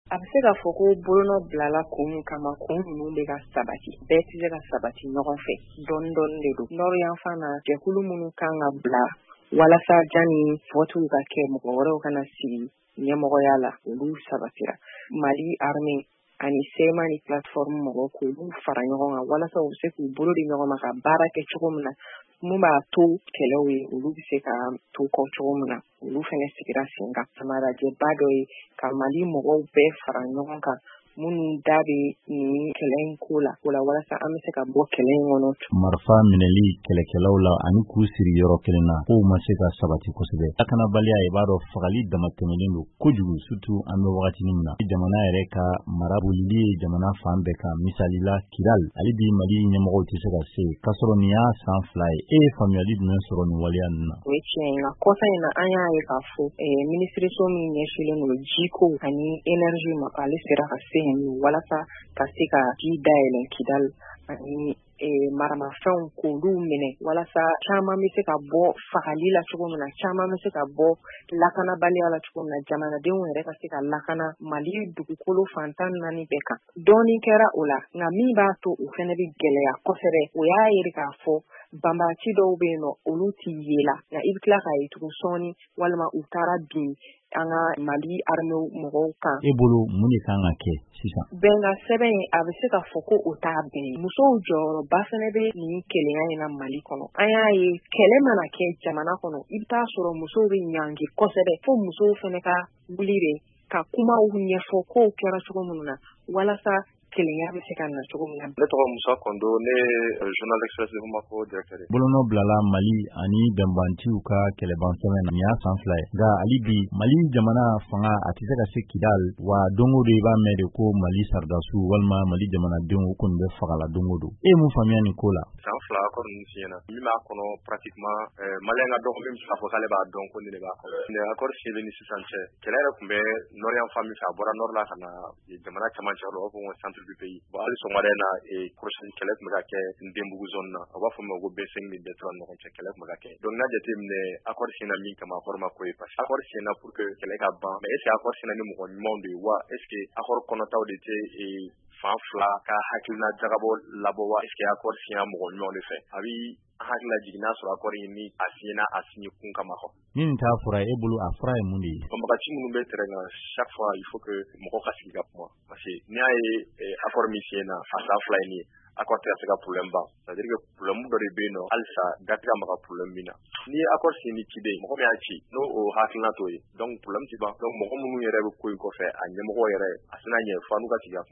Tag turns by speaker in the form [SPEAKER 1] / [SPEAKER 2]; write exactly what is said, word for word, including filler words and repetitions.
[SPEAKER 1] A bɛ se ka fɔ ko bolonɔ bilala kun kama kun ninnu bɛ ka sabati bɛɛ tɛ se ka sabati ɲɔgɔn fɛ dɔɔnin dɔɔnin de don nɔrɔ yan fana jɛkulu minnu kan ka bila walasa jani fɔtiw ka kɛ mɔgɔ wɛrɛw kana sigi ɲɛmɔgɔya la olu sabatira Mali armée ani sema ni plateforme mɔgɔ k'olu fara ɲɔgɔn kan walasa u bɛ se k'u bolo di ɲɔgɔn ma ka baara kɛ cogo min na mun b'a to kɛlɛw ye olu bɛ se ka to kɔ cogo min na olu fana sigira sen kan samarajɛba dɔ ye ka Mali mɔgɔw bɛɛ fara ɲɔgɔn kan minnu da bɛ nin kɛlɛ in ko la o la walasa an bɛ se ka bɔ kɛlɛ in kɔnɔ.
[SPEAKER 2] Marifa minɛli kɛlɛkɛlaw la ani k'u siri yɔrɔ kelen na k'o ma se ka sabati kosɛbɛ. Lakanabaliya i b'a dɔn fagali dama tɛmɛnen don kojugu surtout an bɛ wagati min na. Jamana yɛrɛ ka marabolili ye jamana fan bɛɛ kan misali la Kidal hali bi Mali ɲɛmɔgɔw tɛ se ka se k'a sɔrɔ nin y'a san fila ye e ye faamuyali jumɛn sɔrɔ nin waleya ninnu na?
[SPEAKER 1] O ye tiɲɛ ye nka kɔsa in na an y'a ye k'a fɔ minisiriso min ɲɛsinnen don jiko ani énergie ma ale sera ka se walasa ka se ka ji dayɛlɛn Kidal ani maramafɛnw k'olu minɛ walasa caman bɛ se ka bɔ fagali la cogo min na caman bɛ se ka bɔ lakanabaliya la cogo min na jamanadenw yɛrɛ ka se ka lakana Mali dugukolo fantan naani bɛɛ kan dɔɔnin kɛra o la nka min b'a to o fana bɛ gɛlɛya kosɛbɛ o y'a yiri k'a fɔ banbaaci dɔw bɛ yen nɔ olu t'i yela nka i bɛ tila k'a ye tugun sɔɔni walima u taara bin an ka Mali armée mɔgɔw kan.
[SPEAKER 2] E bolo mun de kan ka kɛ sisan?
[SPEAKER 1] Bɛnka sɛbɛn in a bɛ se ka fɔ ko o t'a bɛɛ ye. Musow jɔyɔrɔba fana bɛ nin kelenya in na Mali kɔnɔ. An y'a ye kɛlɛ mana kɛ jamana kɔnɔ i bɛ taa sɔrɔ musow bɛ ɲangi kosɛbɛ fo musow fana ka wuli de ka kumaw ɲɛfɔ kow kɛra cogo minnu na walasa kelenya bɛ se ka na cogo min na.
[SPEAKER 3] Ne tɔgɔ Musa Kondo, ne journal Express de Bamako directeur.
[SPEAKER 2] Bolonɔ bilala Mali ani bɛnbantiw ka kɛlɛban sɛbɛn na nin y'a san fila ye nka hali bi Mali jamana fanga a tɛ se ka se Kidal wa don o don i b'a mɛn de ko Mali sardasu walima Mali jamanadenw u kɔni bɛ fagala don o don. E ye mun faamuya nin ko la?
[SPEAKER 3] San fila accord ninnu siɲɛna min b'a kɔnɔ pratiquement Malien ka dɔn min bɛ se k'a fɔ k'ale b'a dɔn ko nin de b'a kɔnɔ. Nin accord signé ni sisan cɛ kɛlɛ yɛrɛ tun bɛ nord yan fan min fɛ a bɔra nord la ka na jamana camancɛ la u b'a fɔ ko centre du pays. Bon hali sɔgɔmada in na prochaine kɛlɛ tun bɛ ka kɛ Ndenbugu zone na u b'a fɔ o ma ko B cinq ni B trois ni ɲɔgɔn cɛ kɛlɛ tun bɛ ka kɛ. Donc n'a jateminɛ accord signé min kama accord ma ko ye parce que accord signé pour que kɛlɛ ka ban mais est ce que accord signé ni mɔgɔ ɲumanw de ye wa est ce que accord kɔnɔtaw de tɛ fan fila ka hakilina jagabɔ labɔ wa est ce que accord signé mɔgɔ ɲumanw de fɛ a bi hakilila jigin n'a sɔrɔ accord in ni a signé a signé kun kama kɔ.
[SPEAKER 2] Ni nin t'a fɔra e bolo a fɔra ye mun de ye?
[SPEAKER 3] Banbagaci minnu bɛ terrain kan chaque fois il faut que mɔgɔ ka sigi ka kuma parce que n'i y'a ye accord min signé na a san fila ye nin ye accord tɛ ka se ka problème ban c'est à dire que problème dɔ de bɛ yen nɔ halisa da tɛ ka maga problème min na n'i ye accord signé ni ciden mɔgɔ min y'a ci n'o o hakilina t'o ye donc problème tɛ ban donc mɔgɔ minnu yɛrɛ bɛ ko in kɔfɛ a ɲɛmɔgɔ yɛrɛ a sina ɲɛ fo n'u ka sigi